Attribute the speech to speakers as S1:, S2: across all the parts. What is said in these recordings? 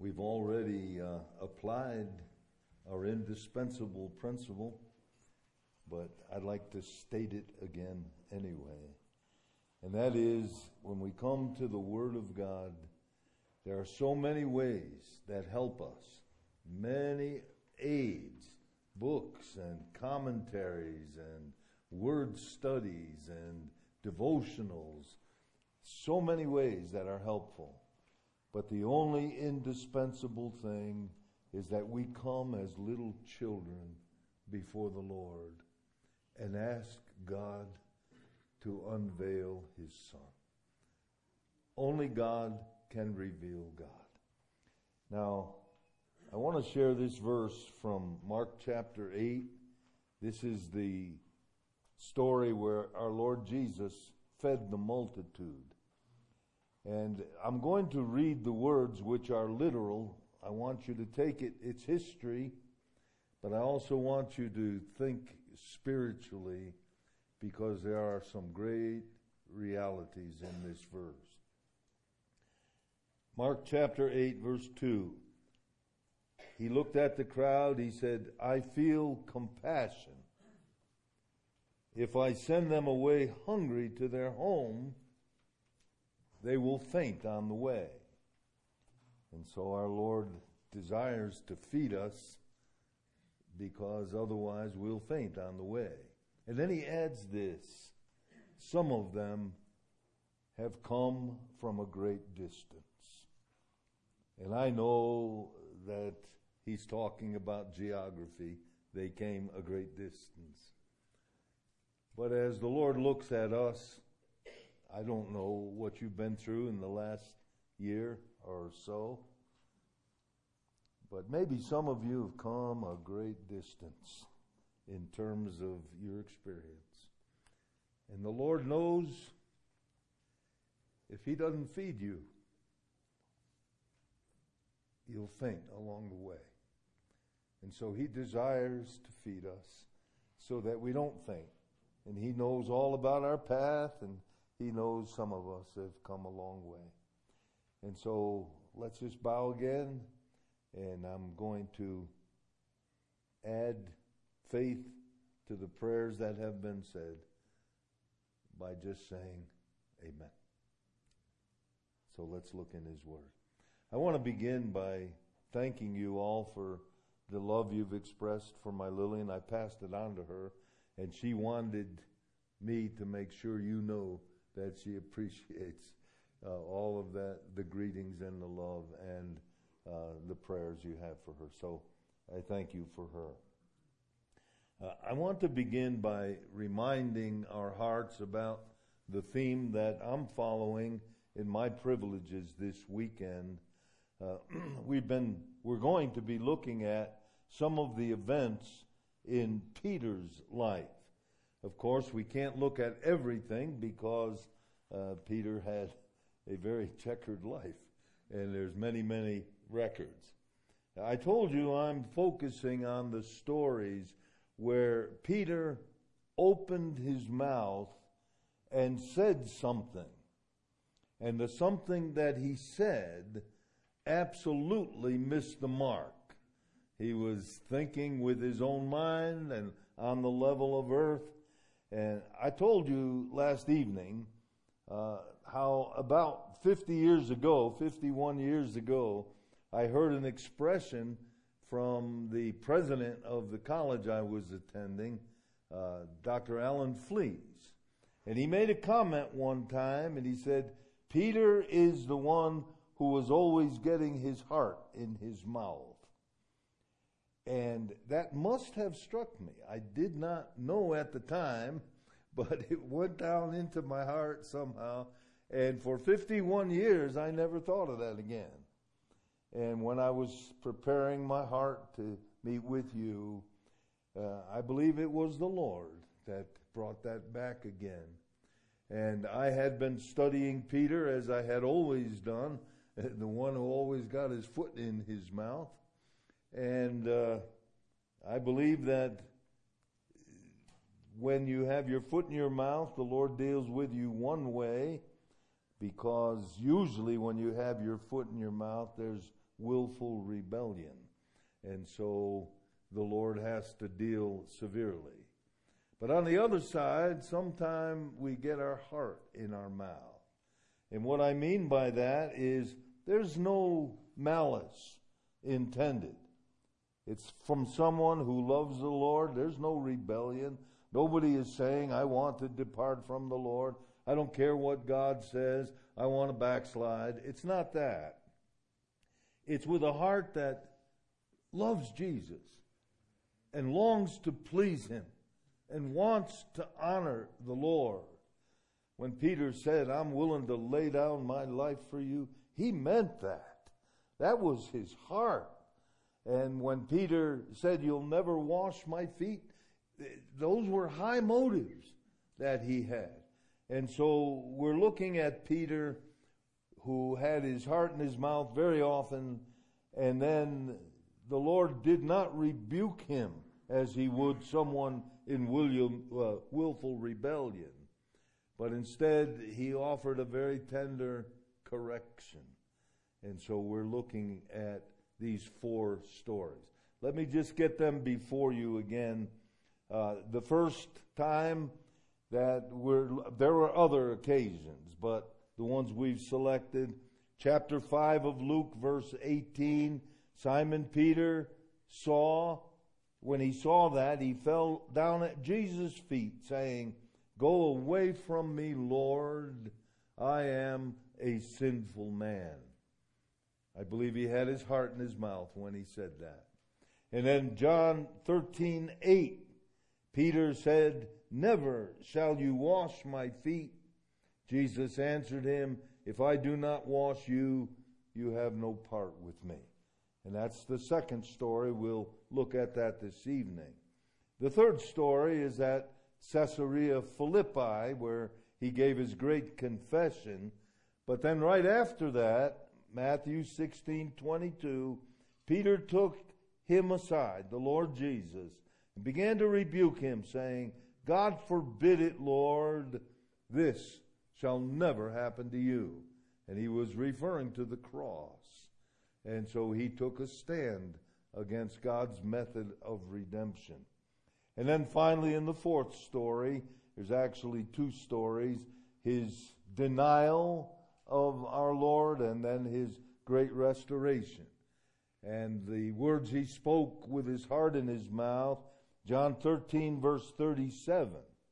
S1: We've already applied our indispensable principle, but I'd like to state it again anyway. And that is, when we come to the Word of God, there are so many ways that help us. Many aids, books and commentaries and word studies and devotionals. So many ways that are helpful. But the only indispensable thing is that we come as little children before the Lord and ask God to unveil His Son. Only God can reveal God. Now, I want to share this verse from Mark chapter 8. This is the story where our Lord Jesus fed the multitude. And I'm going to read the words which are literal. I want you to take its history, but I also want you to think spiritually, because there are some great realities in this verse. Mark chapter 8, verse 2. He looked at the crowd. He said, I feel compassion. If I send them away hungry to their home, they will faint on the way. And so our Lord desires to feed us, because otherwise we'll faint on the way. And then he adds this: some of them have come from a great distance. And I know that he's talking about geography. They came a great distance. But as the Lord looks at us, I don't know what you've been through in the last year or so, but maybe some of you have come a great distance in terms of your experience. And the Lord knows if He doesn't feed you, you'll faint along the way. And so He desires to feed us so that we don't faint. And He knows all about our path, and He knows some of us have come a long way. And so let's just bow again, and I'm going to add faith to the prayers that have been said by just saying amen. So let's look in His Word. I want to begin by thanking you all for the love you've expressed for my Lillian. I passed it on to her, and she wanted me to make sure you know that she appreciates all of that, the greetings and the love and the prayers you have for her. So I thank you for her. I want to begin by reminding our hearts about the theme that I'm following in my privileges this weekend. We're going to be looking at some of the events in Peter's life. Of course, we can't look at everything because Peter had a very checkered life, and there's many, many records. I told you I'm focusing on the stories where Peter opened his mouth and said something. And the something that he said absolutely missed the mark. He was thinking with his own mind and on the level of earth. And I told you last evening how about 51 years ago, I heard an expression from the president of the college I was attending, Dr. Alan Flees. And he made a comment one time, and he said, Peter is the one who was always getting his heart in his mouth. And that must have struck me. I did not know at the time, but it went down into my heart somehow. And for 51 years, I never thought of that again. And when I was preparing my heart to meet with you, I believe it was the Lord that brought that back again. And I had been studying Peter as I had always done, the one who always got his foot in his mouth. And I believe that when you have your foot in your mouth, the Lord deals with you one way, because usually when you have your foot in your mouth, there's willful rebellion. And so the Lord has to deal severely. But on the other side, sometimes we get our heart in our mouth. And what I mean by that is there's no malice intended. It's from someone who loves the Lord. There's no rebellion. Nobody is saying, I want to depart from the Lord. I don't care what God says. I want to backslide. It's not that. It's with a heart that loves Jesus and longs to please Him and wants to honor the Lord. When Peter said, I'm willing to lay down my life for you, he meant that. That was his heart. And when Peter said, you'll never wash my feet, those were high motives that he had. And so we're looking at Peter, who had his heart in his mouth very often, and then the Lord did not rebuke him as he would someone in willful rebellion. But instead, he offered a very tender correction. And so we're looking at these 4 stories. Let me just get them before you again. The first time that there were other occasions, but the ones we've selected, chapter 5 of Luke, verse 18, Simon Peter when he saw that, he fell down at Jesus' feet, saying, Go away from me, Lord, I am a sinful man. I believe he had his heart in his mouth when he said that. And then John 13:8, Peter said, Never shall you wash my feet. Jesus answered him, If I do not wash you, you have no part with me. And that's the second story. We'll look at that this evening. The third story is at Caesarea Philippi, where he gave his great confession. But then right after that, Matthew 16:22, Peter took him aside, the Lord Jesus, and began to rebuke him, saying, God forbid it, Lord, this shall never happen to you. And he was referring to the cross. And so he took a stand against God's method of redemption. And then finally in the fourth story, there's actually 2 stories, his denial of our Lord and then his great restoration. And the words he spoke with his heart in his mouth, John 13, verse 37.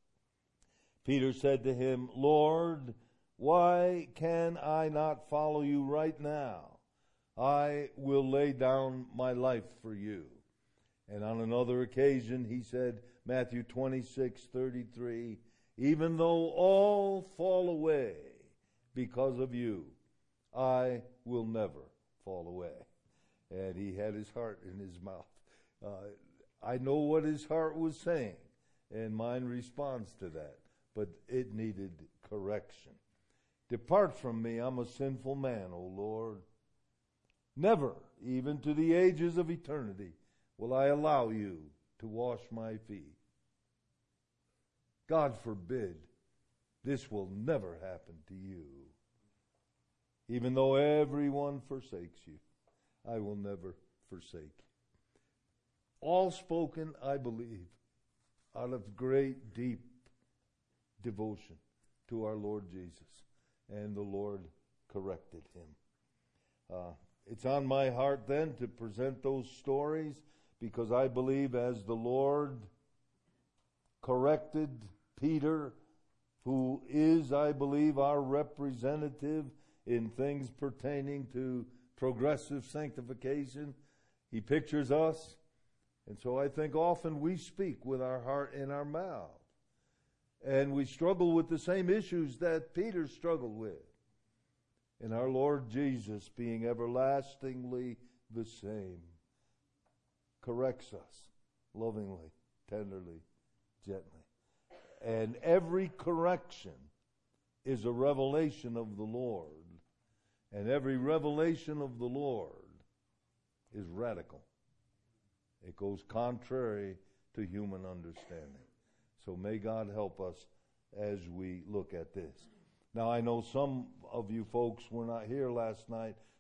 S1: Peter said to him, Lord, why can I not follow you right now? I will lay down my life for you. And on another occasion, he said, Matthew 26:33, even though all fall away because of you, I will never fall away. And he had his heart in his mouth. I know what his heart was saying, and mine responds to that, but it needed correction. Depart from me, I'm a sinful man, O Lord. Never, even to the ages of eternity, will I allow you to wash my feet. God forbid this will never happen to you. Even though everyone forsakes you, I will never forsake. All spoken, I believe, out of great, deep devotion to our Lord Jesus. And the Lord corrected him. It's on my heart then to present those stories because I believe as the Lord corrected Peter, who is, I believe, our representative in things pertaining to progressive sanctification, he pictures us. And so I think often we speak with our heart in our mouth. And we struggle with the same issues that Peter struggled with. And our Lord Jesus, being everlastingly the same, corrects us lovingly, tenderly, gently. And every correction is a revelation of the Lord. And every revelation of the Lord is radical. It goes contrary to human understanding. So may God help us as we look at this. Now, I know some of you folks were not here last night,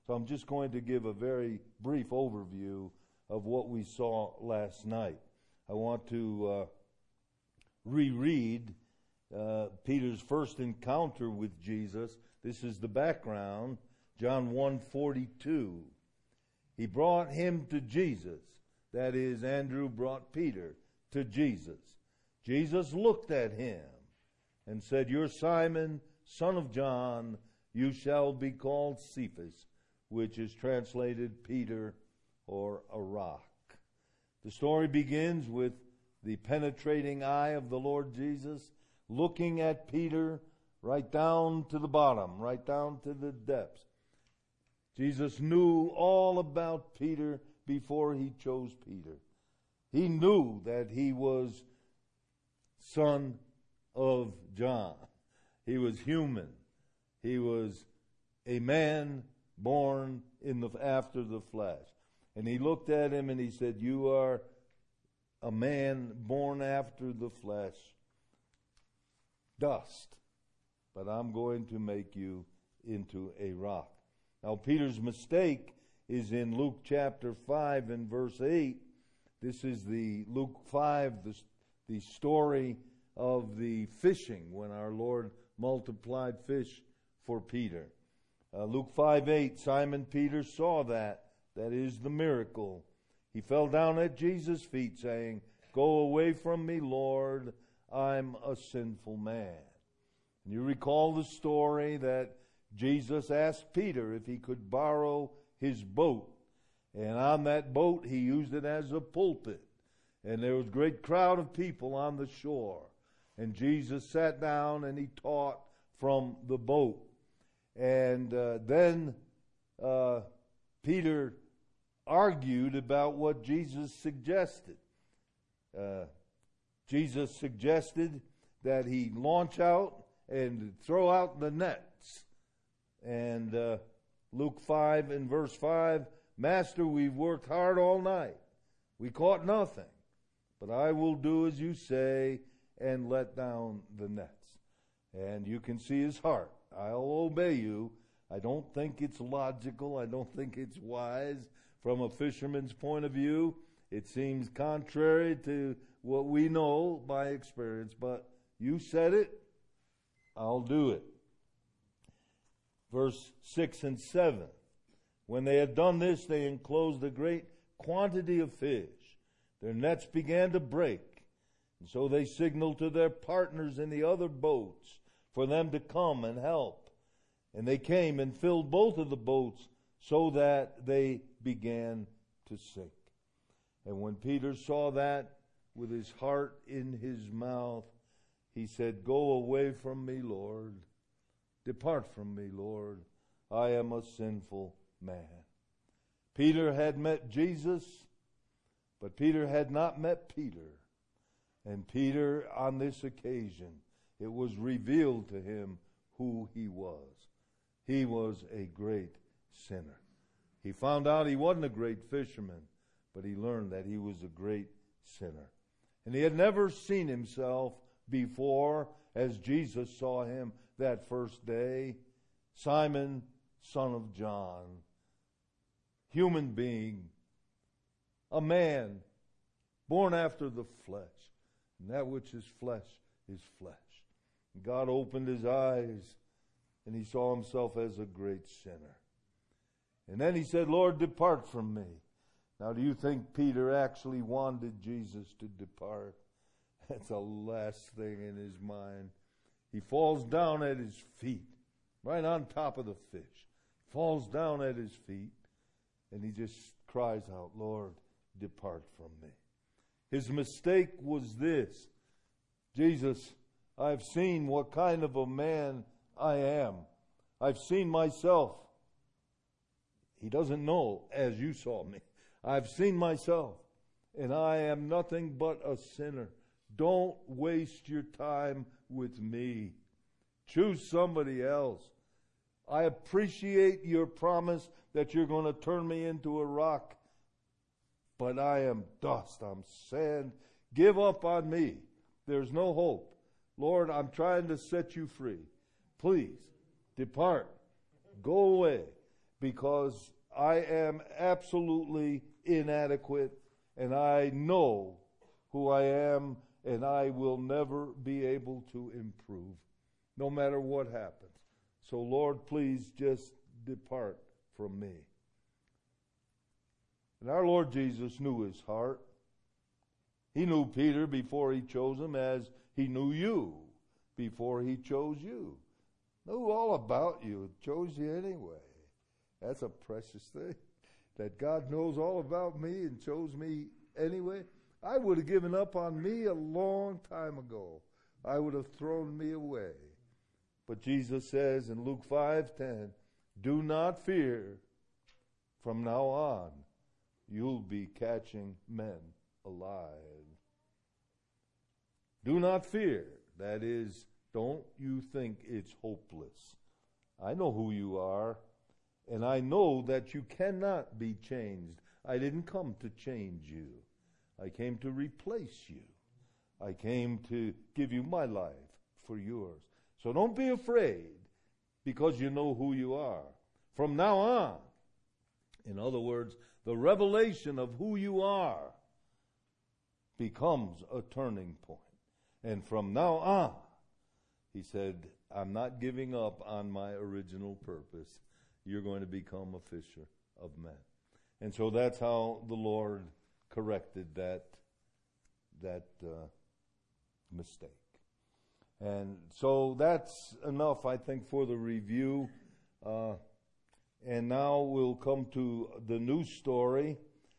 S1: So I'm just going to give a very brief overview of what we saw last night. I want to reread Peter's first encounter with Jesus. This is the background, John 1:42. He brought him to Jesus. That is, Andrew brought Peter to Jesus. Jesus looked at him and said, "You're Simon, son of John. You shall be called Cephas," which is translated Peter or a rock. The story begins with the penetrating eye of the Lord Jesus looking at Peter right down to the bottom, right down to the depths. Jesus knew all about Peter before he chose Peter. He knew that he was son of John. He was human. He was a man born after the flesh. And he looked at him and he said, "You are a man born after the flesh, dust, but I'm going to make you into a rock." Now, Peter's mistake is in Luke chapter 5 and verse 8. This is the Luke 5, the story of the fishing when our Lord multiplied fish for Peter. Luke 5:8, Simon Peter saw that is the miracle. He fell down at Jesus' feet saying, "Go away from me, Lord, I'm a sinful man." And you recall the story that Jesus asked Peter if he could borrow his boat. And on that boat, he used it as a pulpit. And there was a great crowd of people on the shore. And Jesus sat down and he taught from the boat. And then Peter argued about what Jesus suggested. Jesus suggested that he launch out and throw out the nets. And Luke 5 and verse 5, "Master, we've worked hard all night. We caught nothing. But I will do as you say and let down the nets." And you can see his heart. I'll obey you. I don't think it's logical. I don't think it's wise from a fisherman's point of view. It seems contrary to what we know by experience. But you said it, I'll do it. Verse 6 and 7. When they had done this, they enclosed a great quantity of fish. Their nets began to break. And so they signaled to their partners in the other boats for them to come and help. And they came and filled both of the boats so that they began to sink. And when Peter saw that with his heart in his mouth, he said, "Go away from me, Lord. Depart from me, Lord. I am a sinful man." Peter had met Jesus, but Peter had not met Peter. And Peter, on this occasion, it was revealed to him who he was. He was a great sinner. He found out he wasn't a great fisherman, but he learned that he was a great sinner. And he had never seen himself before as Jesus saw him that first day. Simon, son of John, human being, a man born after the flesh. And that which is flesh is flesh. And God opened his eyes and he saw himself as a great sinner. And then he said, "Lord, depart from me." Now, do you think Peter actually wanted Jesus to depart? That's the last thing in his mind. He falls down at his feet, right on top of the fish. Falls down at his feet, and he just cries out, "Lord, depart from me." His mistake was this: "Jesus, I've seen what kind of a man I am. I've seen myself." He doesn't know as you saw me. "I've seen myself, and I am nothing but a sinner. Don't waste your time with me. Choose somebody else. I appreciate your promise that you're going to turn me into a rock, but I am dust. I'm sand. Give up on me. There's no hope. Lord, I'm trying to set you free. Please, depart. Go away. because I am absolutely inadequate, and I know who I am, and I will never be able to improve, no matter what happens. So, Lord, please just depart from me. And our Lord Jesus knew his heart. He knew Peter before he chose him, as he knew you before he chose you. Knew all about you, chose you anyway. That's a precious thing, that God knows all about me and chose me anyway. I would have given up on me a long time ago. I would have thrown me away. But Jesus says in Luke 5:10, do not fear. From now on, you'll be catching men alive. Do not fear. That is, don't you think it's hopeless. I know who you are, and I know that you cannot be changed. I didn't come to change you. I came to replace you. I came to give you my life for yours. So don't be afraid, because you know who you are. From now on, in other words, the revelation of who you are becomes a turning point. And from now on, he said, I'm not giving up on my original purpose. You're going to become a fisher of men. And so that's how the Lord corrected that mistake. And so that's enough, I think, for the review. And now we'll come to the new story.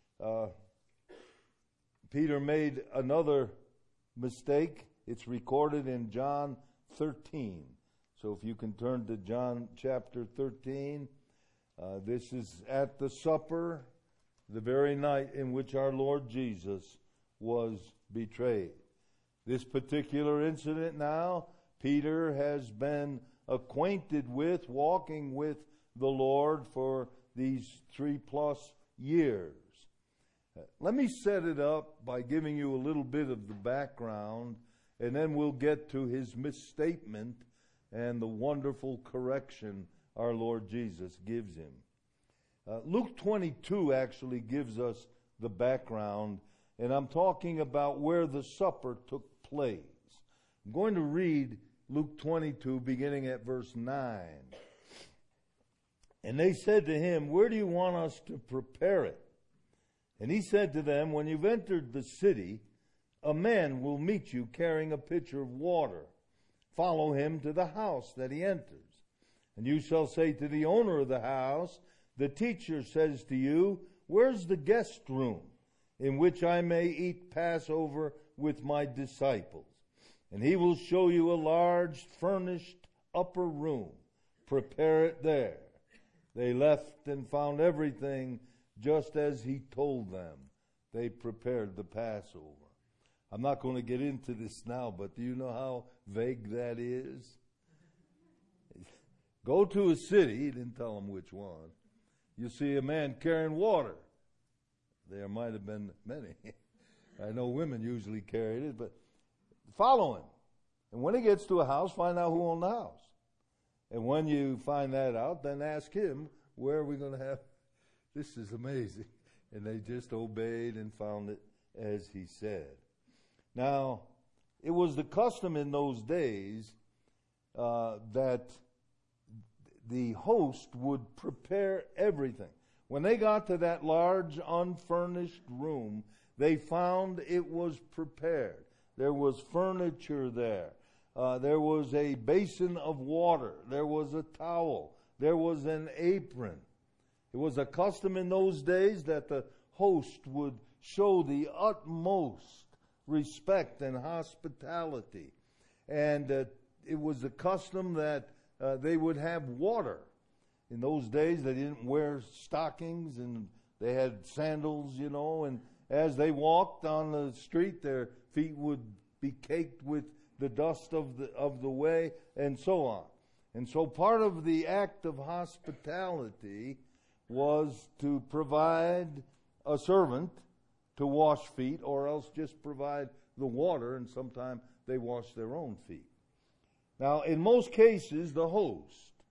S1: Peter made another mistake. It's recorded in John 13. So if you can turn to John chapter 13. This is at the supper, the very night in which our Lord Jesus was betrayed. This particular incident now, Peter has been acquainted with, walking with the Lord for these 3+ years. Let me set it up by giving you a little bit of the background, and then we'll get to his misstatement and the wonderful correction our Lord Jesus gives him. Luke 22 actually gives us the background, and I'm talking about where the supper took place. I'm going to read Luke 22 beginning at verse 9. And they said to him, where do you want us to prepare it? And he said to them, when you've entered the city, a man will meet you carrying a pitcher of water. Follow him to the house that he enters. And you shall say to the owner of the house, the teacher says to you, where's the guest room in which I may eat Passover with my disciples? And he will show you a large furnished upper room. Prepare it there. They left and found everything just as he told them. They prepared the Passover. I'm not going to get into this now, but do you know how vague that is? Go to a city, he didn't tell them which one. You see a man carrying water. There might have been many. I know women usually carried it, but follow him. And when he gets to a house, find out who owned the house. And when you find that out, then ask him, where are we going to have? This is amazing. And they just obeyed and found it as he said. Now, it was the custom in those days that the host would prepare everything. When they got to that large unfurnished room, they found it was prepared. There was furniture there. There was a basin of water. There was a towel. There was an apron. It was a custom in those days that the host would show the utmost respect and hospitality. And it was a custom that they would have water. In those days, they didn't wear stockings, and they had sandals, and as they walked on the street, their feet would be caked with the dust of the way, and so on. And so part of the act of hospitality was to provide a servant to wash feet, or else just provide the water, and sometimes they washed their own feet. Now, in most cases, the host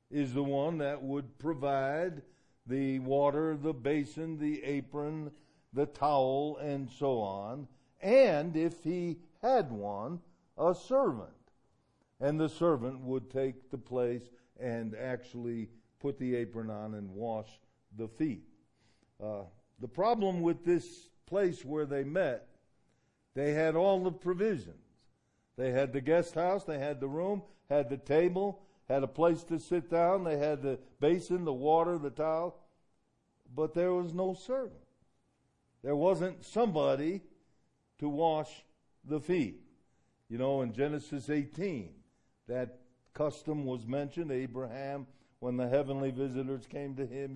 S1: is the one that would provide the water, the basin, the apron, the towel, and so on. And if he had one, a servant. And the servant would take the place and actually put the apron on and wash the feet. The problem with this place where they met, they had all the provisions. They had the guest house, they had the room, had the table, had a place to sit down, they had the basin, the water, the towel, but there was no servant. There wasn't somebody to wash the feet. You know, in Genesis 18, that custom was mentioned. Abraham, when the heavenly visitors came to him,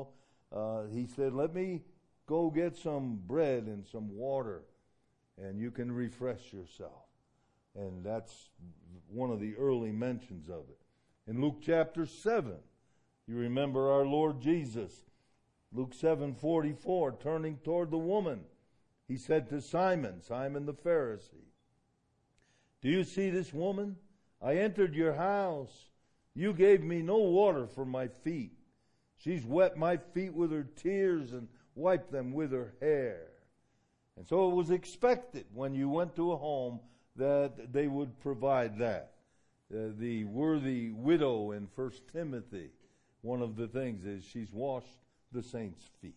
S1: he said, let me go get some bread and some water, and you can refresh yourself. And that's one of the early mentions of it. In Luke chapter 7, you remember our Lord Jesus. Luke 7:44, turning toward the woman, he said to Simon the Pharisee, do you see this woman? I entered your house. You gave me no water for my feet. She's wet my feet with her tears and wiped them with her hair. And so it was expected when you went to a home that they would provide that. The worthy widow in 1 Timothy, one of the things is she's washed the saints' feet.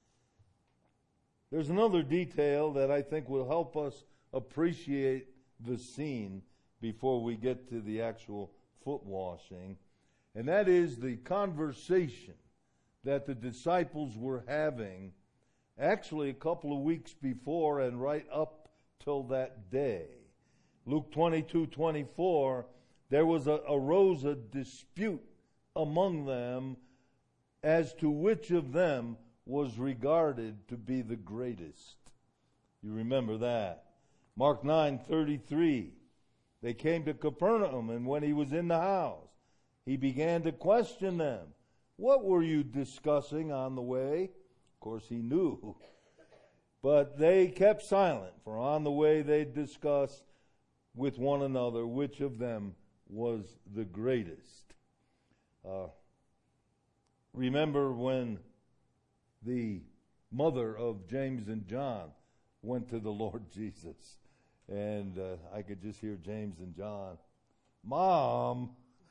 S1: There's another detail that I think will help us appreciate the scene before we get to the actual foot washing, and that is the conversation that the disciples were having actually a couple of weeks before and right up till that day. Luke 22:24, there arose a dispute among them as to which of them was regarded to be the greatest. You remember that. Mark 9:33, they came to Capernaum, and when he was in the house, he began to question them. What were you discussing on the way? Of course, he knew. But they kept silent, for on the way they discussed with one another which of them was the greatest. Remember when the mother of James and John went to the Lord Jesus, and I could just hear James and John, Mom,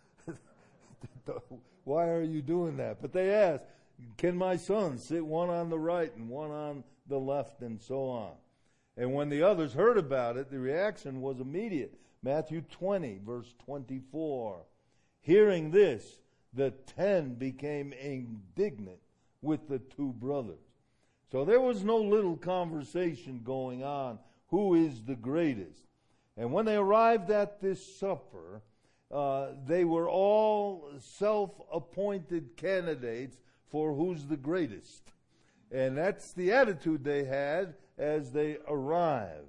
S1: why are you doing that? But they asked, can my son sit one on the right and one on the left, and so on? And when the others heard about it, the reaction was immediate. Matthew 20, verse 24. Hearing this, the 10 became indignant with the two brothers. So there was no little conversation going on. Who is the greatest? And when they arrived at this supper, they were all self-appointed candidates for who's the greatest. And that's the attitude they had as they arrived.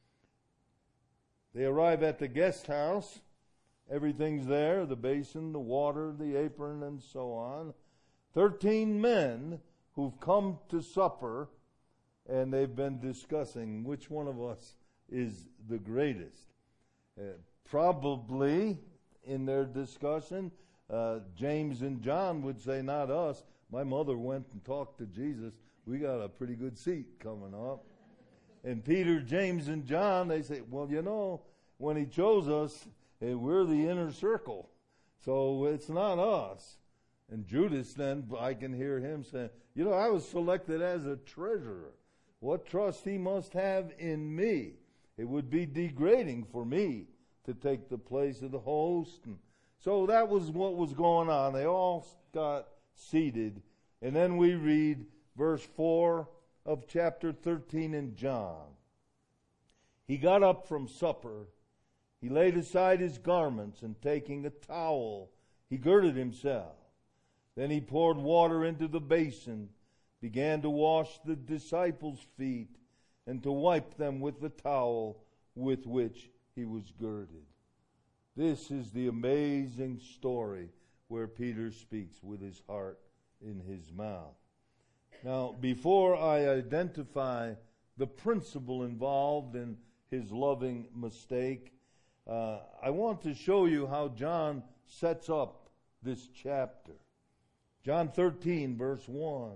S1: They arrive at the guest house. Everything's there, the basin, the water, the apron, and so on. 13 men who've come to supper, and they've been discussing which one of us is the greatest. Probably in their discussion, James and John would say, not us. My mother went and talked to Jesus. We got a pretty good seat coming up. And Peter, James, and John, they say, well, when he chose us, we're the inner circle. So it's not us. And Judas then, I can hear him saying, I was selected as a treasurer. What trust he must have in me. It would be degrading for me to take the place of the host. And so that was what was going on. They all got seated. And then we read verse 4 of chapter 13 in John. He got up from supper. He laid aside his garments, and taking a towel, he girded himself. Then he poured water into the basin, began to wash the disciples' feet, and to wipe them with the towel with which he was girded. This is the amazing story where Peter speaks with his heart in his mouth. Now, before I identify the principle involved in his loving mistake, I want to show you how John sets up this chapter. John 13, verse 1.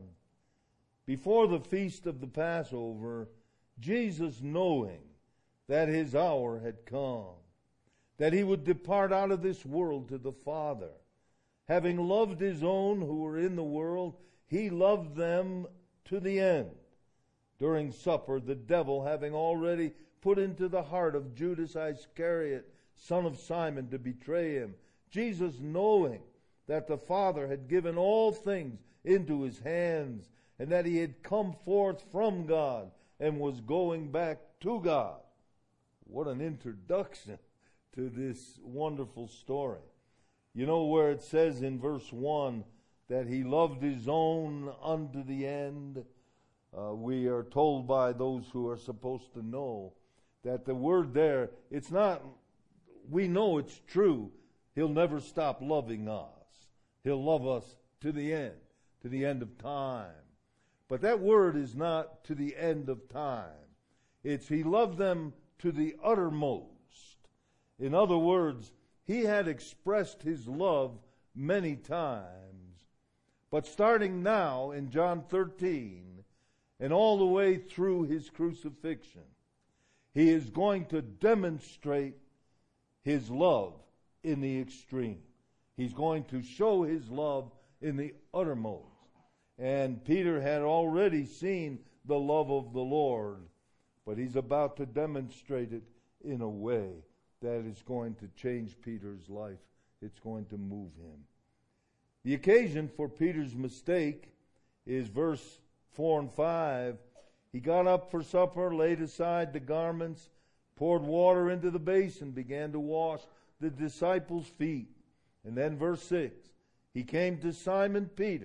S1: Before the feast of the Passover, Jesus, knowing that his hour had come, that he would depart out of this world to the Father, having loved his own who were in the world, he loved them to the end. During supper, the devil, having already put into the heart of Judas Iscariot, son of Simon, to betray him, Jesus, knowing that the Father had given all things into his hands, and that he had come forth from God and was going back to God. What an introduction to this wonderful story. You know where it says in verse 1 that he loved his own unto the end? We are told by those who are supposed to know that the word there, it's not, we know it's true. He'll never stop loving us. He'll love us to the end of time. But that word is not to the end of time. It's he loved them to the uttermost. In other words, he had expressed his love many times. But starting now in John 13 and all the way through his crucifixion, he is going to demonstrate his love in the extreme. He's going to show his love in the uttermost. And Peter had already seen the love of the Lord, but he's about to demonstrate it in a way that is going to change Peter's life. It's going to move him. The occasion for Peter's mistake is verse 4 and 5. He got up for supper, laid aside the garments, poured water into the basin, began to wash the disciples' feet. And then verse 6, he came to Simon Peter,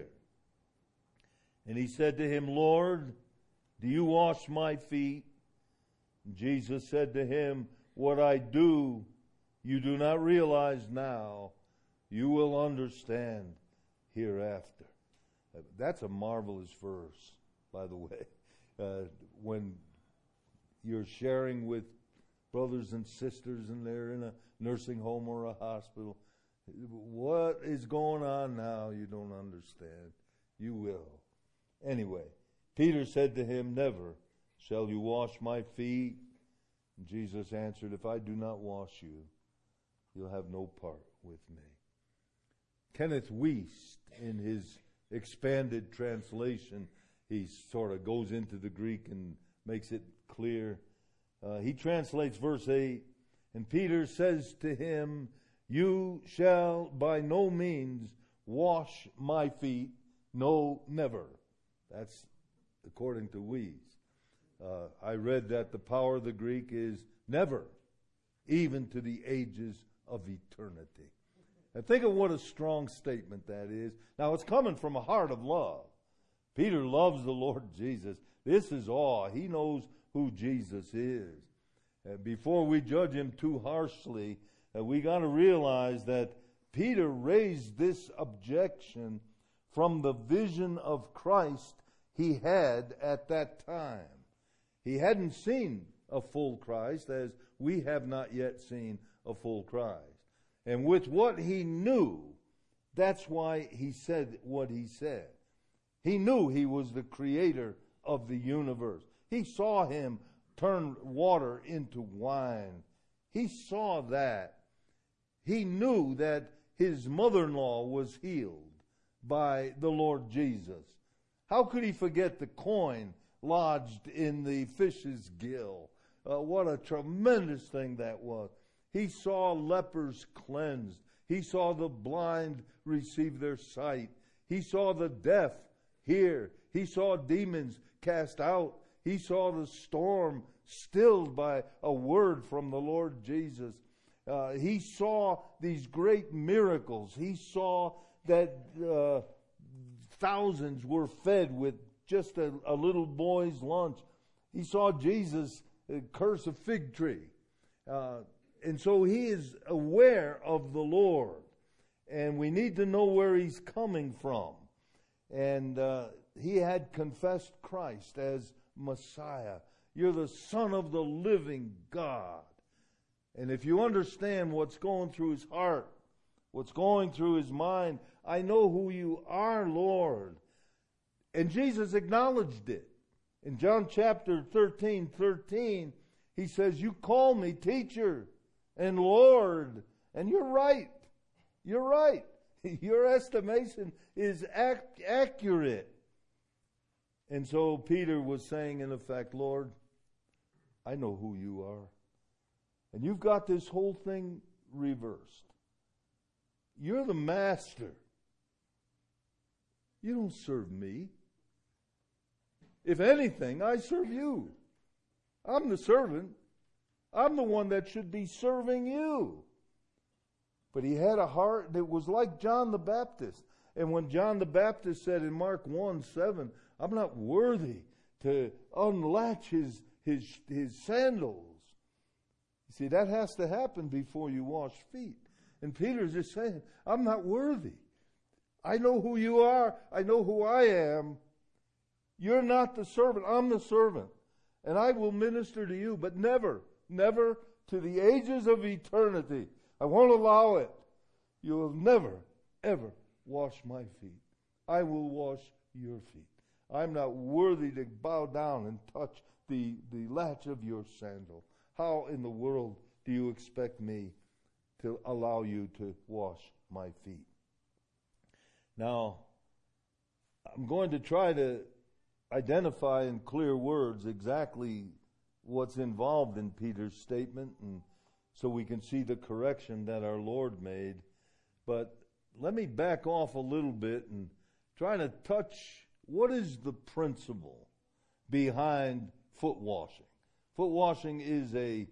S1: and he said to him, Lord, do you wash my feet? And Jesus said to him, what I do, you do not realize now. You will understand hereafter. That's a marvelous verse, by the way. When you're sharing with brothers and sisters and they're in a nursing home or a hospital, what is going on now? You don't understand. You will. Anyway, Peter said to him, never shall you wash my feet. And Jesus answered, if I do not wash you, you'll have no part with me. Kenneth Wuest, in his expanded translation, he sort of goes into the Greek and makes it clear. He translates verse 8, and Peter says to him, you shall by no means wash my feet, no, never. That's according to Wuest. I read that the power of the Greek is never, even to the ages of eternity. And think of what a strong statement that is. Now, it's coming from a heart of love. Peter loves the Lord Jesus. This is all. He knows who Jesus is. Before we judge him too harshly, we got to realize that Peter raised this objection from the vision of Christ he had at that time. He hadn't seen a full Christ, as we have not yet seen a full Christ. And with what he knew, that's why he said what he said. He knew he was the creator of the universe. He saw him turn water into wine. He saw that. He knew that his mother-in-law was healed by the Lord Jesus. How could he forget the coin lodged in the fish's gill? What a tremendous thing that was. He saw lepers cleansed. He saw the blind receive their sight. He saw the deaf hear. He saw demons cast out. He saw the storm stilled by a word from the Lord Jesus. He saw these great miracles. He saw that thousands were fed with just a little boy's lunch. He saw Jesus curse a fig tree. And so he is aware of the Lord. And we need to know where he's coming from. And he had confessed Christ as Messiah. You're the Son of the living God. And if you understand what's going through his heart, what's going through his mind. I know who you are, Lord. And Jesus acknowledged it. In John chapter 13, he says, you call me teacher and Lord. And you're right. You're right. Your estimation is accurate. And so Peter was saying, in effect, Lord, I know who you are. And you've got this whole thing reversed. You're the master. You don't serve me. If anything, I serve you. I'm the servant. I'm the one that should be serving you. But he had a heart that was like John the Baptist. And when John the Baptist said in Mark 1:7, I'm not worthy to unlatch his sandals. You see, that has to happen before you wash feet. And Peter's just saying, I'm not worthy. I know who you are. I know who I am. You're not the servant. I'm the servant. And I will minister to you, but never, never to the ages of eternity. I won't allow it. You will never, ever wash my feet. I will wash your feet. I'm not worthy to bow down and touch the latch of your sandal. How in the world do you expect me to allow you to wash my feet? Now, I'm going to try to identify in clear words exactly what's involved in Peter's statement, and so we can see the correction that our Lord made. But let me back off a little bit and try to touch what is the principle behind foot washing. Foot washing is a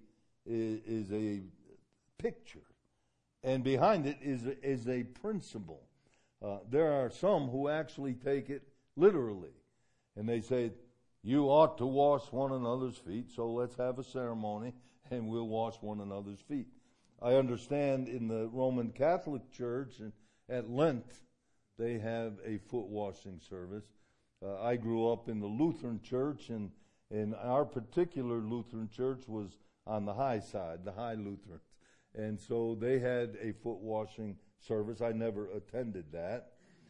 S1: picture, and behind it is a principle. There are some who actually take it literally, and they say, you ought to wash one another's feet, so let's have a ceremony and we'll wash one another's feet. I understand in the Roman Catholic Church and at Lent they have a foot washing service. I grew up in the Lutheran Church, and our particular Lutheran church was on the high side, the high Lutherans. And so they had a foot washing service. I never attended that.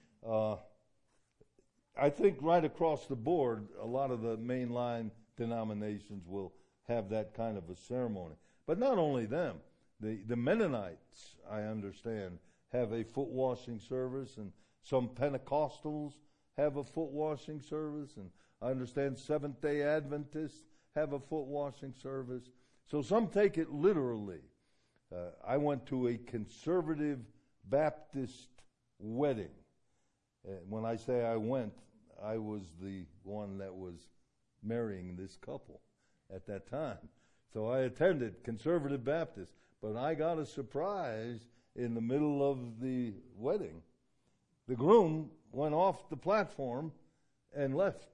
S1: I think right across the board, a lot of the mainline denominations will have that kind of a ceremony. But not only them. The Mennonites, I understand, have a foot washing service, and some Pentecostals have a foot washing service, and I understand Seventh-day Adventists have a foot washing service. So some take it literally. I went to a conservative Baptist wedding. When I say I went, I was the one that was marrying this couple at that time. So I attended Conservative Baptist, but I got a surprise in the middle of the wedding. The groom went off the platform and left.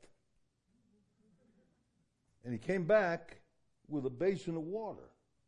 S1: And he came back with a basin of water.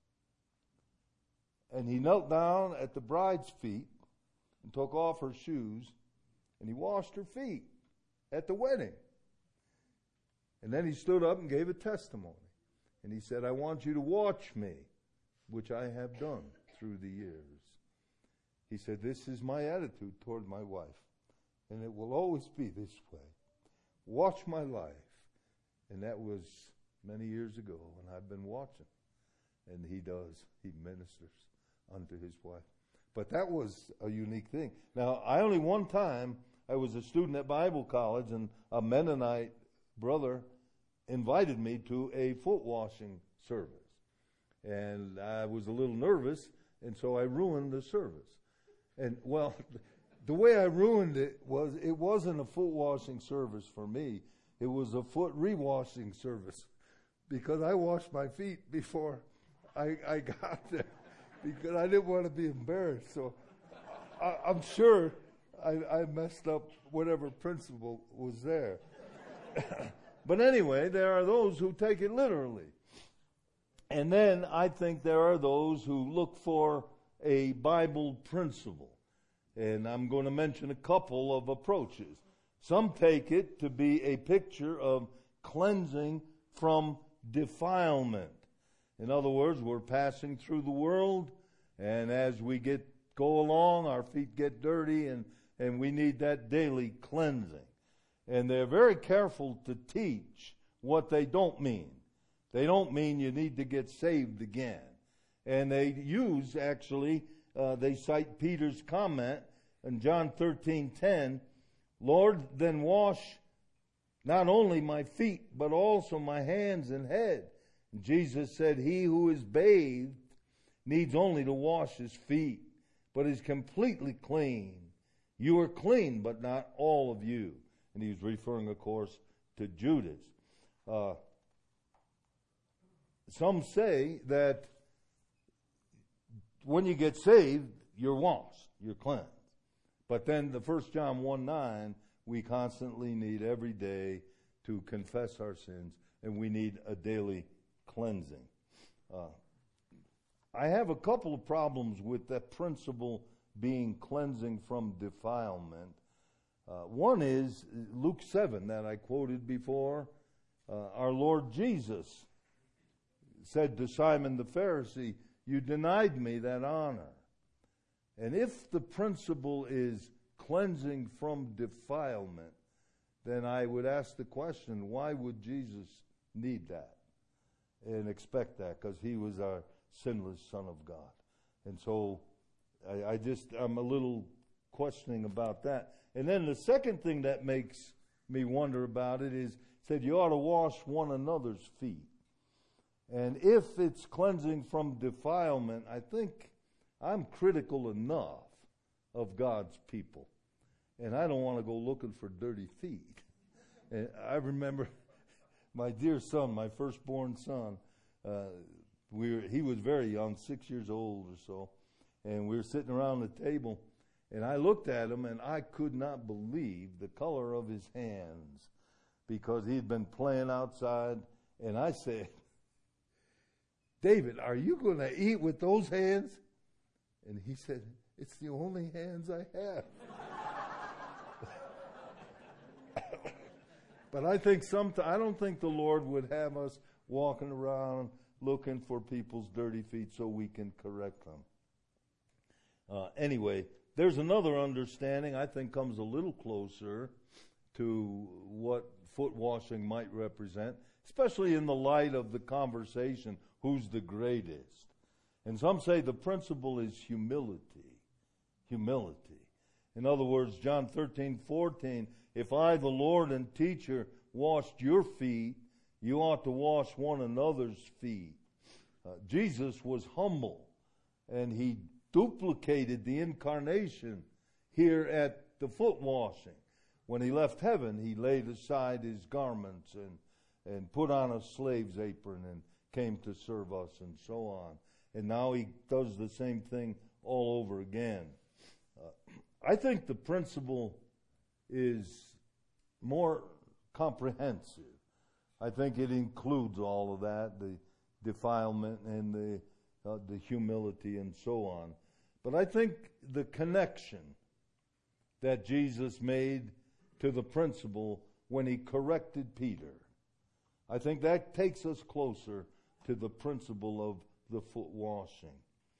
S1: And he knelt down at the bride's feet and took off her shoes, and he washed her feet at the wedding. And then he stood up and gave a testimony. And he said, I want you to watch me, which I have done through the years. He said, this is my attitude toward my wife, and it will always be this way. Watch my life. And that was many years ago, and I've been watching. And he does. He ministers unto his wife. But that was a unique thing. Now, only one time, I was a student at Bible college, and a Mennonite brother invited me to a foot washing service. And I was a little nervous, and so I ruined the service. And, well, the way I ruined it wasn't a foot washing service for me. It was a foot re-washing service, because I washed my feet before I got there, because I didn't want to be embarrassed. So I'm sure I messed up whatever principle was there. But anyway, there are those who take it literally. And then I think there are those who look for a Bible principle. And I'm going to mention a couple of approaches. Some take it to be a picture of cleansing from defilement. In other words, we're passing through the world, and as we get go along, our feet get dirty, and we need that daily cleansing. And they're very careful to teach what they don't mean. They don't mean you need to get saved again. And they use, actually, they cite Peter's comment in John 13:10, Lord, then wash not only my feet, but also my hands and head. And Jesus said, he who is bathed needs only to wash his feet, but is completely clean. You are clean, but not all of you. And he was referring, of course, to Judas. Some say that when you get saved, you're washed, you're cleansed. But then the 1 John 1:9, we constantly need every day to confess our sins, and we need a daily cleansing. I have a couple of problems with that principle being cleansing from defilement. One is Luke 7 that I quoted before. Our Lord Jesus said to Simon the Pharisee, you denied me that honor. And if the principle is cleansing from defilement, then I would ask the question, why would Jesus need that and expect that? Because he was our sinless Son of God. And so I'm a little questioning about that. And then the second thing that makes me wonder about it is, said you ought to wash one another's feet. And if it's cleansing from defilement, I think I'm critical enough of God's people. And I don't want to go looking for dirty feet. And I remember my dear son, my firstborn son, he was very young, 6 years old or so, and we were sitting around the table, and I looked at him, and I could not believe the color of his hands because he'd been playing outside, and I said, David, are you going to eat with those hands? And he said, it's the only hands I have. But I don't think the Lord would have us walking around looking for people's dirty feet so we can correct them. Anyway, there's another understanding I think comes a little closer to what foot washing might represent, especially in the light of the conversation, who's the greatest? And some say the principle is humility. Humility. In other words, John 13:14, if I, the Lord and teacher, washed your feet, you ought to wash one another's feet. Jesus was humble, and he duplicated the incarnation here at the foot washing. When he left heaven, he laid aside his garments and put on a slave's apron and came to serve us and so on. And now he does the same thing all over again. I think the principle is more comprehensive. I think it includes all of that, the defilement and the humility and so on. But I think the connection that Jesus made to the principle when he corrected Peter, I think that takes us closer to the principle of the foot washing.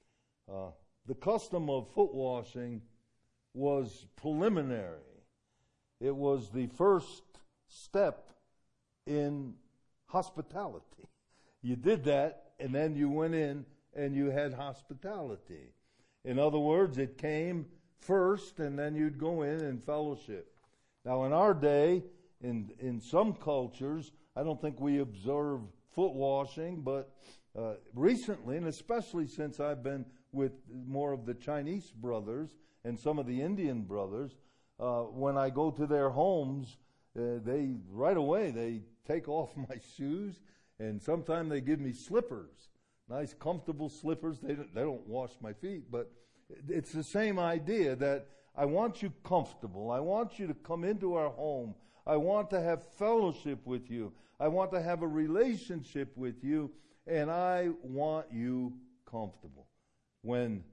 S1: The custom of foot washing was preliminary. It was the first step in hospitality. You did that, and then you went in and you had hospitality. In other words, it came first, and then you'd go in and fellowship. Now, in our day, in some cultures, I don't think we observe foot washing, but recently, and especially since I've been with more of the Chinese brothers and some of the Indian brothers, when I go to their homes, they right away they take off my shoes, and sometimes they give me slippers, nice comfortable slippers. They don't wash my feet, but it's the same idea that I want you comfortable. I want you to come into our home. I want to have fellowship with you. I want to have a relationship with you, and I want you comfortable. When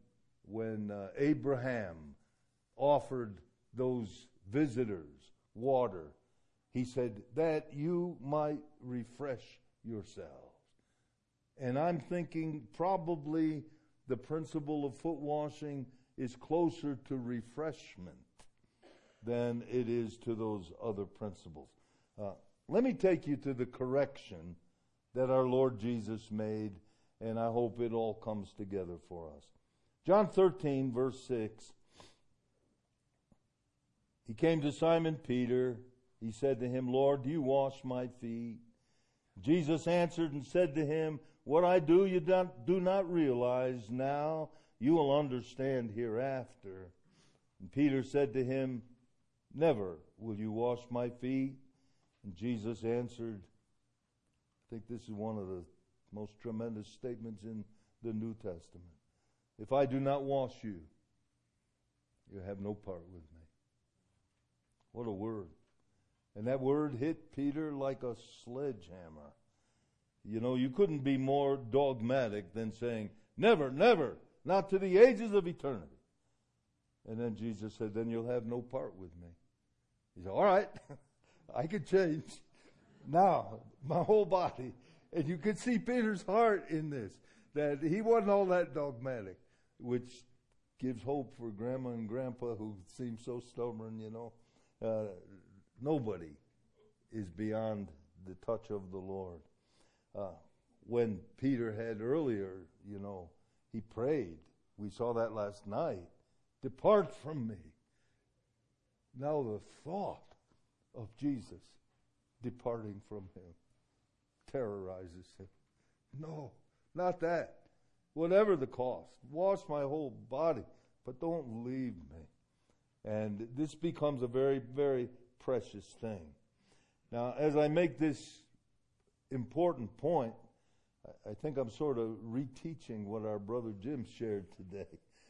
S1: Abraham offered those visitors water, he said, that you might refresh yourselves. And I'm thinking probably the principle of foot washing is closer to refreshment than it is to those other principles. Let me take you to the correction that our Lord Jesus made, and I hope it all comes together for us. John 13, verse 6. He came to Simon Peter. He said to him, Lord, do you wash my feet? Jesus answered and said to him, what I do you do not realize now, you will understand hereafter. And Peter said to him, never will you wash my feet. And Jesus answered, I think this is one of the most tremendous statements in the New Testament. If I do not wash you, you have no part with me. What a word. And that word hit Peter like a sledgehammer. You know, you couldn't be more dogmatic than saying, never, never, not to the ages of eternity. And then Jesus said, then you'll have no part with me. He said, all right, I can change. Now, my whole body. And you could see Peter's heart in this, that he wasn't all that dogmatic, which gives hope for Grandma and Grandpa who seem so stubborn, you know. Nobody is beyond the touch of the Lord. When Peter had earlier, you know, he prayed. We saw that last night. Depart from me. Now the thought of Jesus departing from him terrorizes him. No, not that. Whatever the cost, wash my whole body, but don't leave me. And this becomes a very, very precious thing. Now, as I make this important point, I think I'm sort of reteaching what our brother Jim shared today.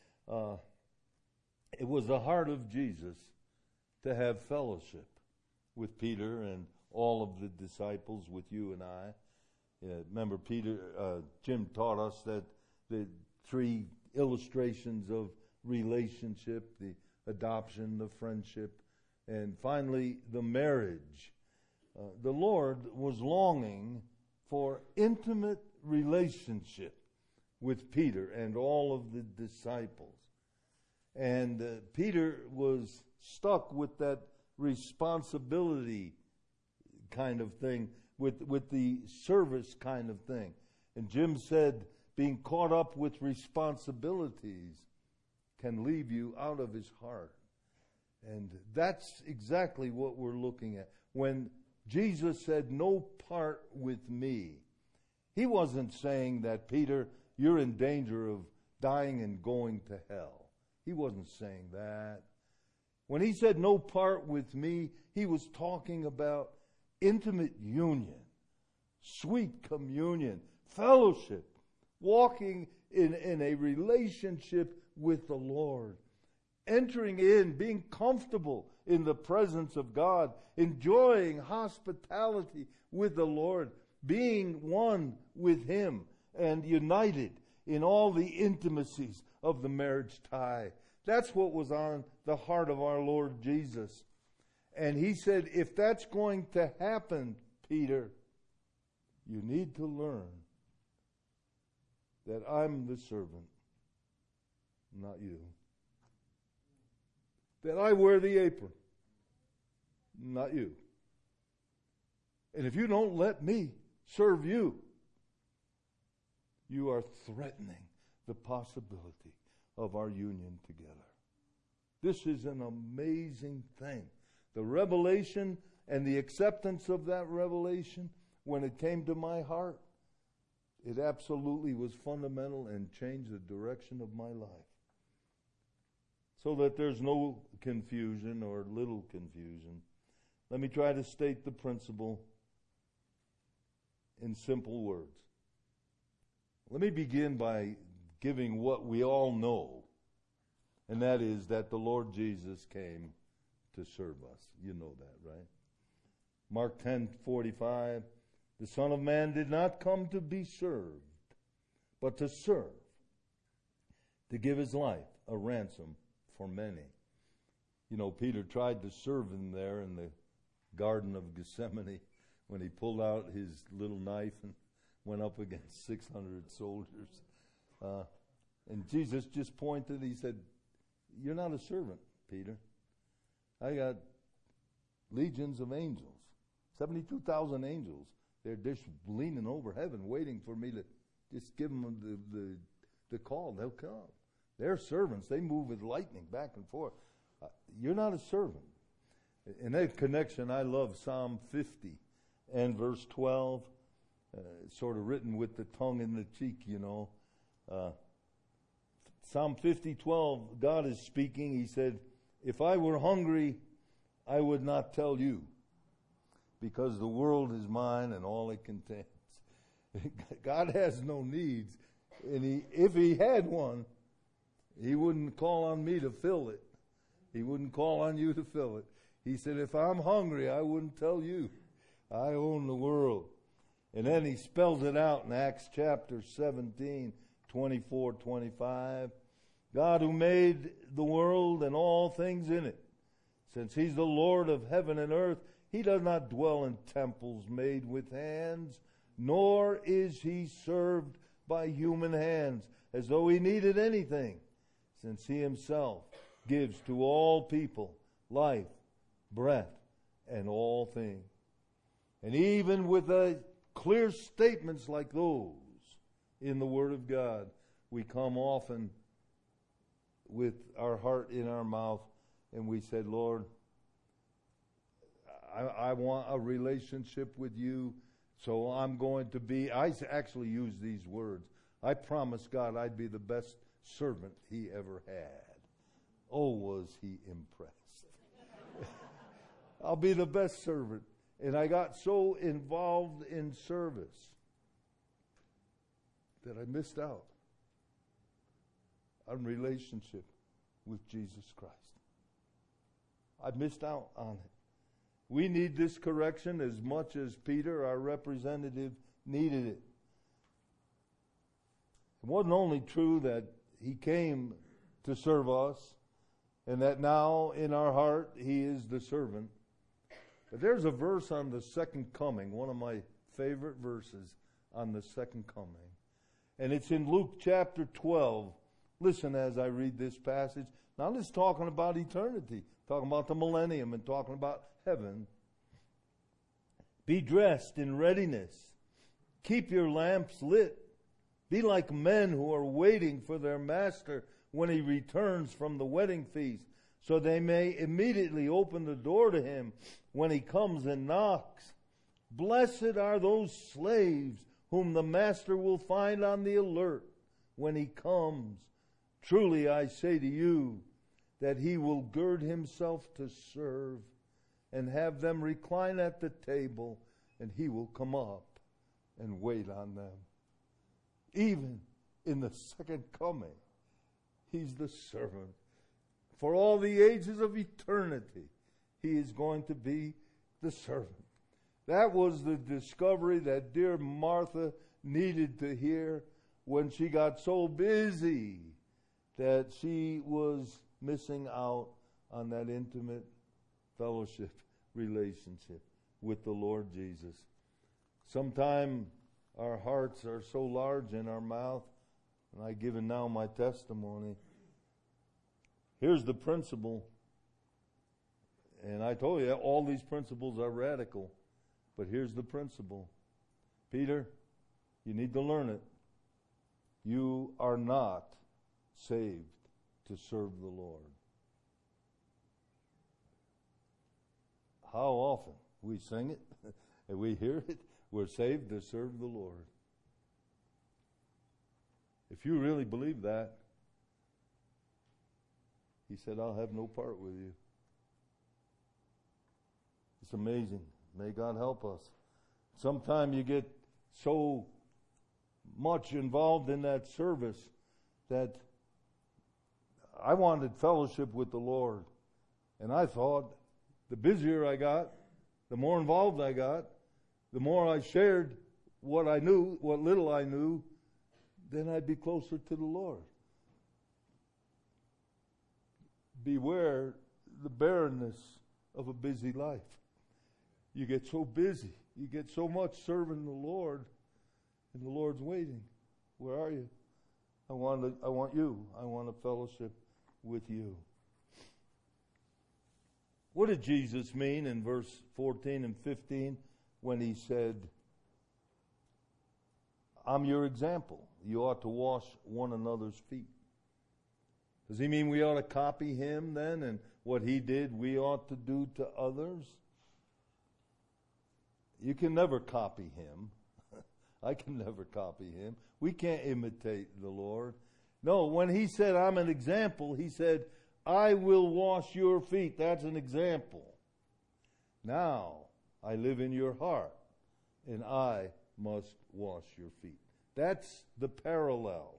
S1: It was the heart of Jesus to have fellowship with Peter and all of the disciples, with you and I. Remember, Jim taught us that the three illustrations of relationship, the adoption, the friendship, and finally the marriage. The Lord was longing for intimate relationship with Peter and all of the disciples. And Peter was stuck with that responsibility kind of thing, with the service kind of thing. And Jim said being caught up with responsibilities can leave you out of his heart. And that's exactly what we're looking at. When Jesus said, no part with me, he wasn't saying that, Peter, you're in danger of dying and going to hell. He wasn't saying that. When he said, no part with me, he was talking about intimate union, sweet communion, fellowship, walking in a relationship with the Lord, entering in, being comfortable in the presence of God, enjoying hospitality with the Lord, being one with him and united in all the intimacies of the marriage tie. That's what was on the heart of our Lord Jesus. And he said, if that's going to happen, Peter, you need to learn that I'm the servant, not you. That I wear the apron, not you. And if you don't let me serve you, you are threatening the possibility of our union together. This is an amazing thing. The revelation and the acceptance of that revelation, when it came to my heart, it absolutely was fundamental and changed the direction of my life. So that there's no confusion or little confusion, let me try to state the principle in simple words. Let me begin by giving what we all know, and that is that the Lord Jesus came to serve us. You know that, right? Mark 10:45, the Son of Man did not come to be served, but to serve, to give his life a ransom for many. You know, Peter tried to serve him there in the Garden of Gethsemane when he pulled out his little knife and went up against 600 soldiers. And Jesus just pointed, he said, You're not a servant, Peter. I got legions of angels, 72,000 angels. They're just leaning over heaven, waiting for me to just give them the call. They'll come. They're servants. They move with lightning back and forth. You're not a servant. In that connection, I love Psalm 50 and verse 12. Sort of written with the tongue in the cheek, you know. Psalm 50:12, God is speaking. He said, if I were hungry, I would not tell you, because the world is mine and all it contains. God has no needs. And if he had one, he wouldn't call on me to fill it. He wouldn't call on you to fill it. He said, if I'm hungry, I wouldn't tell you. I own the world. And then he spells it out in Acts chapter 17, 24, 25. God who made the world and all things in it, since he's the Lord of heaven and earth, he does not dwell in temples made with hands, nor is he served by human hands, as though he needed anything, since he himself gives to all people life, breath, and all things. And even with clear statements like those in the Word of God, we come often with our heart in our mouth and we said, Lord, I want a relationship with you, so I'm going to be, I actually use these words, I promised God I'd be the best servant he ever had. Oh, was he impressed. I'll be the best servant. And I got so involved in service that I missed out on relationship with Jesus Christ. I missed out on it. We need this correction as much as Peter, our representative, needed it. It wasn't only true that he came to serve us and that now in our heart he is the servant. But there's a verse on the second coming, one of my favorite verses on the second coming. And it's in Luke chapter 12. Listen as I read this passage. Now it's talking about eternity, talking about the millennium and talking about heaven. Be dressed in readiness. Keep your lamps lit. Be like men who are waiting for their master when he returns from the wedding feast, so they may immediately open the door to him when he comes and knocks. Blessed are those slaves whom the master will find on the alert when he comes. Truly I say to you that he will gird himself to serve and have them recline at the table, and he will come up and wait on them. Even in the second coming, he's the servant. For all the ages of eternity, he is going to be the servant. That was the discovery that dear Martha needed to hear when she got so busy that she was missing out on that intimate fellowship relationship with the Lord Jesus. Sometimes our hearts are so large in our mouth, and I've given now my testimony. Here's the principle, and I told you all these principles are radical, but here's the principle. Peter, you need to learn it. You are not saved to serve the Lord. How often we sing it and we hear it, we're saved to serve the Lord. If you really believe that, he said, I'll have no part with you. It's amazing. May God help us. Sometimes you get so much involved in that service that I wanted fellowship with the Lord. And I thought the busier I got, the more involved I got, the more I shared what I knew, what little I knew, then I'd be closer to the Lord. Beware the barrenness of a busy life. You get so busy. You get so much serving the Lord, and the Lord's waiting. Where are you? I want you. I want a fellowship with you. What did Jesus mean in verse 14 and 15 when he said, I'm your example. You ought to wash one another's feet? Does he mean we ought to copy him then, and what he did we ought to do to others? You can never copy him. I can never copy him. We can't imitate the Lord. No, when he said, I'm an example, he said, I will wash your feet. That's an example. Now, I live in your heart, and I must wash your feet. That's the parallel.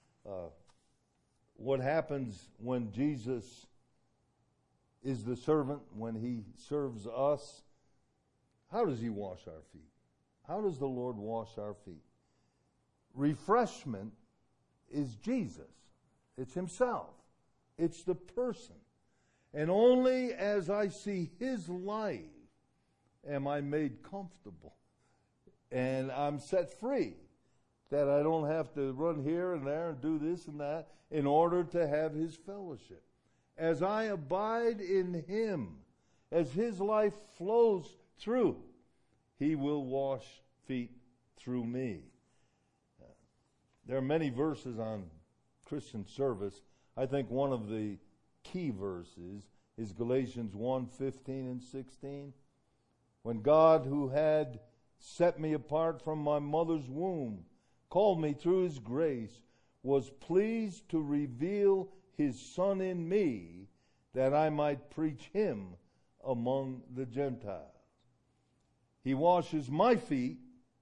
S1: What happens when Jesus is the servant, when he serves us? How does he wash our feet? How does the Lord wash our feet? Refreshment is Jesus. It's himself. It's the person. And only as I see his life am I made comfortable. And I'm set free. That I don't have to run here and there and do this and that in order to have his fellowship. As I abide in him, as his life flows through, he will wash feet through me. There are many verses on Christian service. I think one of the key verses is Galatians 1:15 and 16. When God, who had set me apart from my mother's womb, called me through his grace, was pleased to reveal his Son in me, that I might preach him among the Gentiles. He washes my feet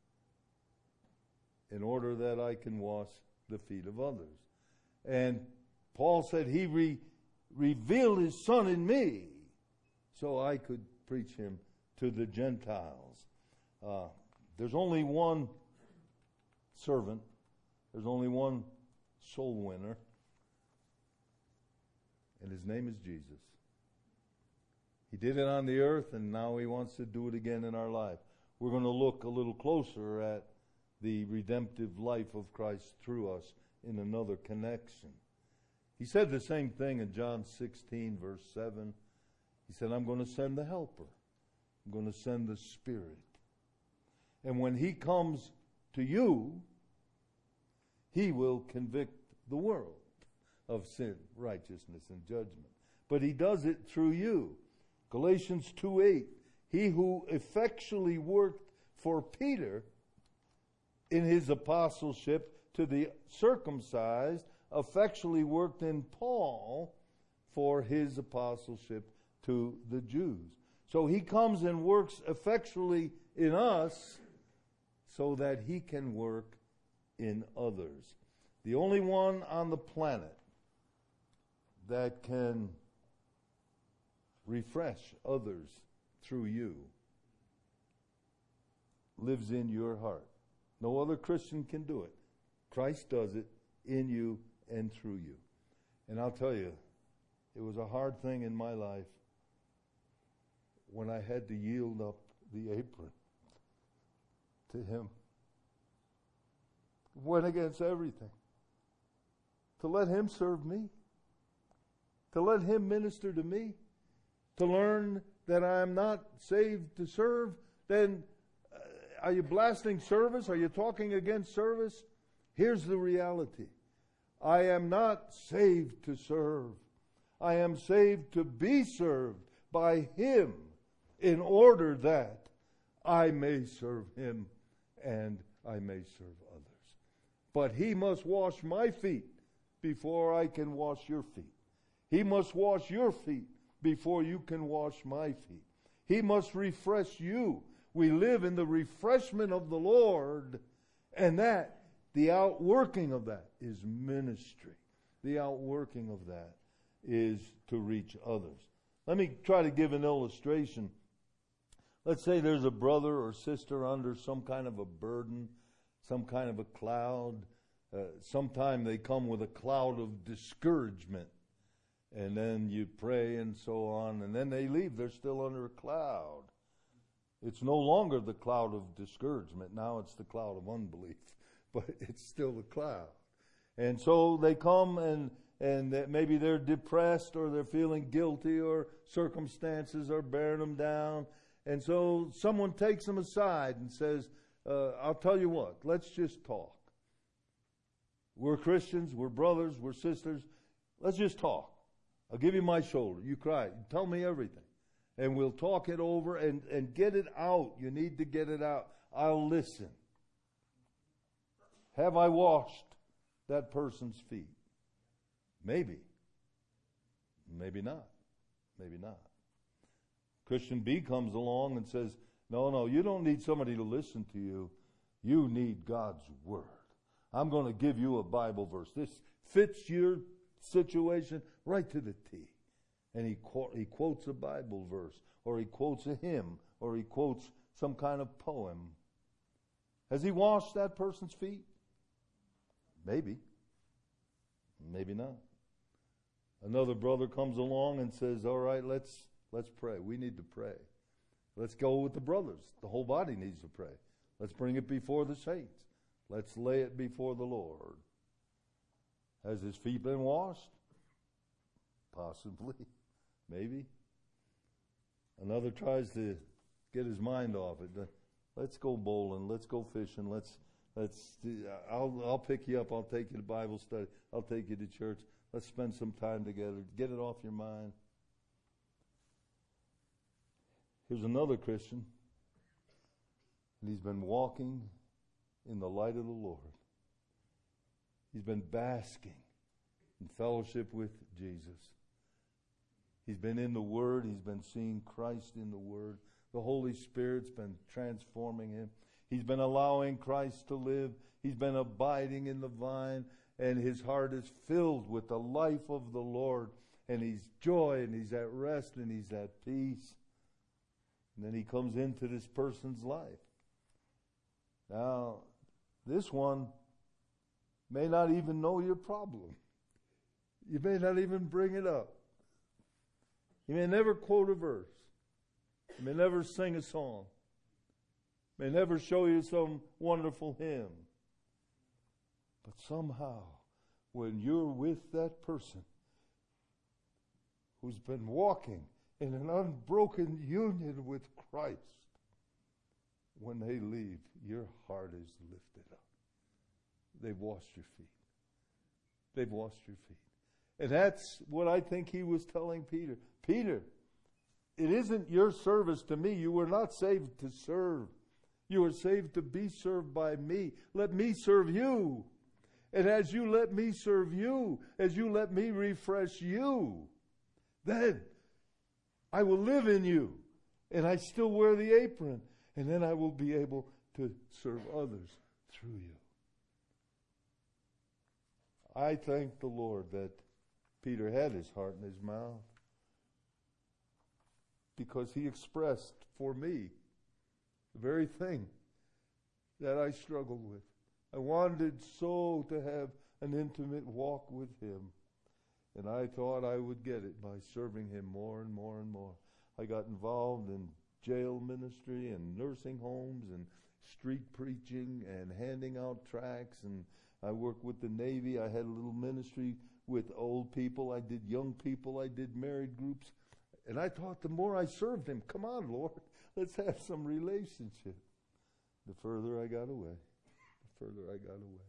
S1: in order that I can wash the feet of others. And Paul said he revealed his Son in me so I could preach him to the Gentiles. There's only one servant. There's only one soul winner. And his name is Jesus. He did it on the earth, and now he wants to do it again in our life. We're going to look a little closer at the redemptive life of Christ through us in another connection. He said the same thing in John 16, verse 7. He said, I'm going to send the Helper. I'm going to send the Spirit. And when he comes to you, he will convict the world of sin, righteousness, and judgment. But he does it through you. Galatians 2:8, he who effectually worked for Peter in his apostleship to the circumcised, effectually worked in Paul for his apostleship to the Jews. So he comes and works effectually in us so that he can work in others. The only one on the planet that can refresh others through you lives in your heart. No other Christian can do it. Christ does it in you and through you. And I'll tell you, it was a hard thing in my life when I had to yield up the apron to him. Went against everything. To let him serve me. To let him minister to me. To learn that I am not saved to serve. Then are you blasting service? Are you talking against service? Here's the reality. I am not saved to serve. I am saved to be served by him in order that I may serve him and I may serve others. But he must wash my feet before I can wash your feet. He must wash your feet before you can wash my feet. He must refresh you. We live in the refreshment of the Lord, and that, the outworking of that is ministry. The outworking of that is to reach others. Let me try to give an illustration. Let's say there's a brother or sister under some kind of a burden, some kind of a cloud. Sometime they come with a cloud of discouragement. And then you pray and so on. And then they leave. They're still under a cloud. It's no longer the cloud of discouragement. Now it's the cloud of unbelief. But it's still a cloud. And so they come and that maybe they're depressed or they're feeling guilty or circumstances are bearing them down. And so someone takes them aside and says, I'll tell you what, let's just talk. We're Christians, we're brothers, we're sisters. Let's just talk. I'll give you my shoulder. You cry. Tell me everything. And we'll talk it over and get it out. You need to get it out. I'll listen. Have I washed that person's feet? Maybe. Maybe not. Maybe not. Christian B comes along and says, no, you don't need somebody to listen to you. You need God's Word. I'm going to give you a Bible verse. This fits your situation right to the T. And he quotes a Bible verse, or he quotes a hymn, or he quotes some kind of poem. Has he washed that person's feet? Maybe. Maybe not. Another brother comes along and says, all right, let's pray. We need to pray. Let's go with the brothers. The whole body needs to pray. Let's bring it before the saints. Let's lay it before the Lord. Has his feet been washed? Possibly. Maybe. Another tries to get his mind off it. Let's go bowling. Let's go fishing. I'll pick you up. I'll take you to Bible study. I'll take you to church. Let's spend some time together. Get it off your mind. Here's another Christian. And he's been walking in the light of the Lord. He's been basking in fellowship with Jesus. He's been in the Word. He's been seeing Christ in the Word. The Holy Spirit's been transforming him. He's been allowing Christ to live. He's been abiding in the vine. And his heart is filled with the life of the Lord. And he's joy, and he's at rest, and he's at peace. And then he comes into this person's life. Now, this one may not even know your problem. You may not even bring it up. You may never quote a verse. You may never sing a song. May never show you some wonderful hymn. But somehow, when you're with that person who's been walking in an unbroken union with Christ, when they leave, your heart is lifted up. They've washed your feet. They've washed your feet. And that's what I think he was telling Peter. Peter, it isn't your service to me. You were not saved to serve. You were saved to be served by me. Let me serve you. And as you let me serve you, as you let me refresh you, then I will live in you. And I still wear the apron. And then I will be able to serve others through you. I thank the Lord that Peter had his heart in his mouth, because he expressed for me the very thing that I struggled with. I wanted so to have an intimate walk with him, and I thought I would get it by serving him more and more and more. I got involved in jail ministry and nursing homes and street preaching and handing out tracts, and I worked with the Navy. I had a little ministry with old people. I did young people. I did married groups. And I thought the more I served him, come on, Lord, let's have some relationship. The further I got away, the further I got away.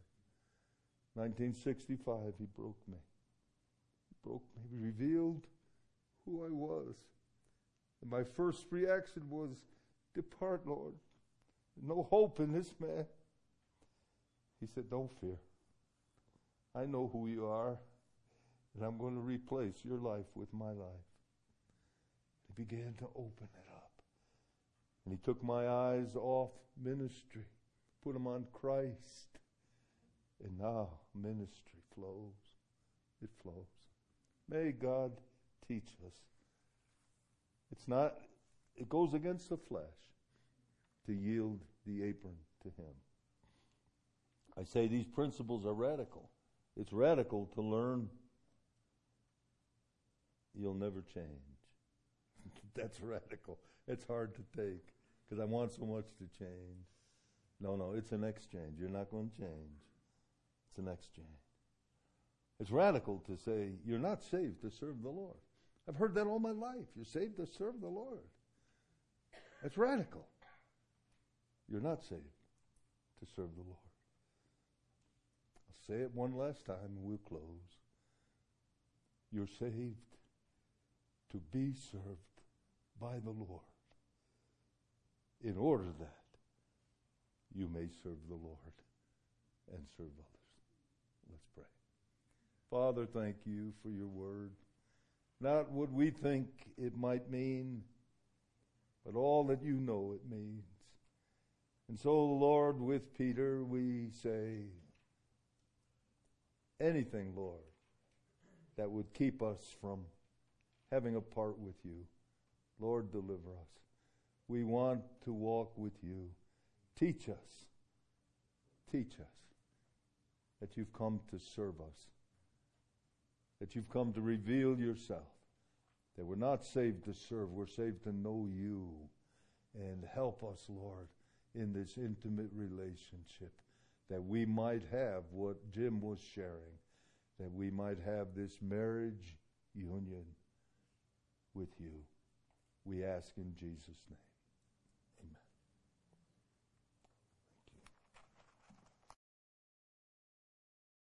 S1: 1965, he broke me. He broke me. He revealed who I was. And my first reaction was, depart, Lord. No hope in this man. He said, don't fear. I know who you are, and I'm going to replace your life with my life. He began to open it up. And he took my eyes off ministry, put them on Christ. And now ministry flows. It flows. May God teach us. It goes against the flesh to yield the apron to him. I say these principles are radical. It's radical to learn you'll never change. That's radical. It's hard to take because I want so much to change. No, it's an exchange. You're not going to change. It's an exchange. It's radical to say, you're not saved to serve the Lord. I've heard that all my life. You're saved to serve the Lord. That's radical. You're not saved to serve the Lord. I'll say it one last time and we'll close. You're saved to be served by the Lord in order that you may serve the Lord and serve others. Let's pray. Father, thank you for your word. Not what we think it might mean, but all that you know it means. And so, Lord, with Peter, we say, anything, Lord, that would keep us from having a part with you, Lord, deliver us. We want to walk with you. Teach us that you've come to serve us, that you've come to reveal yourself, that we're not saved to serve, we're saved to know you. And help us, Lord, in this intimate relationship, that we might have what Jim was sharing, that we might have this marriage union with you. We ask in Jesus' name.